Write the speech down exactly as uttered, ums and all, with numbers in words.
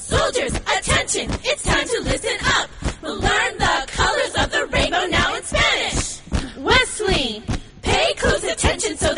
Soldiers, attention, it's time to listen up. We'll learn the colors of the rainbow now in Spanish. Wesley, pay close attention so